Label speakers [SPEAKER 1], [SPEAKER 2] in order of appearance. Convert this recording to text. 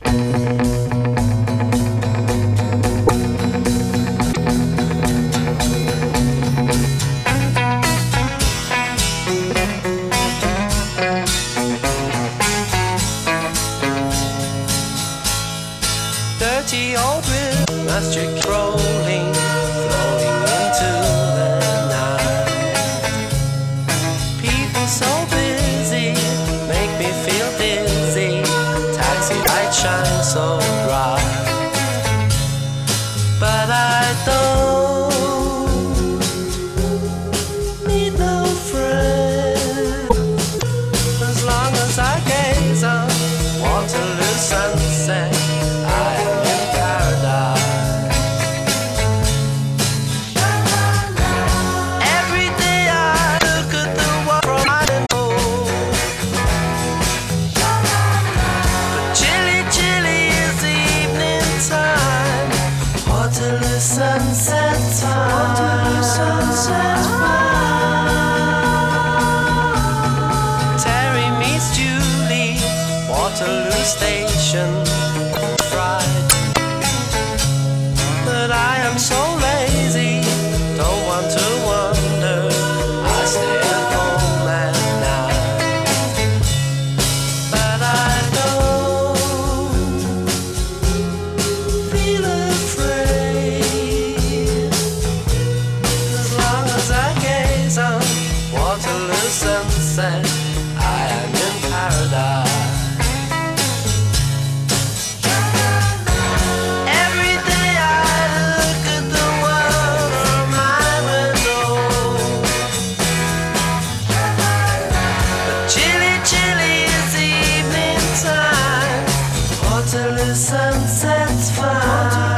[SPEAKER 1] Dirty old river must you keep rolling, flowing into the night. People so busy make me feel dizzy. Taxi lights shine so bright, but I don't need no friend as long as I gaze on Waterloo sunset. Waterloo sunset time. Waterloo sunset time. Terry meets Julie, Waterloo Station, Friday. But I am so lazy, don't want to wander. I stay at home at night. But I don't feel afraid as long as I gaze on Waterloo sunset. I am in paradise. Every day I look at the world from my window, but chilly, chilly is the evening time. Waterloo sunset's fine.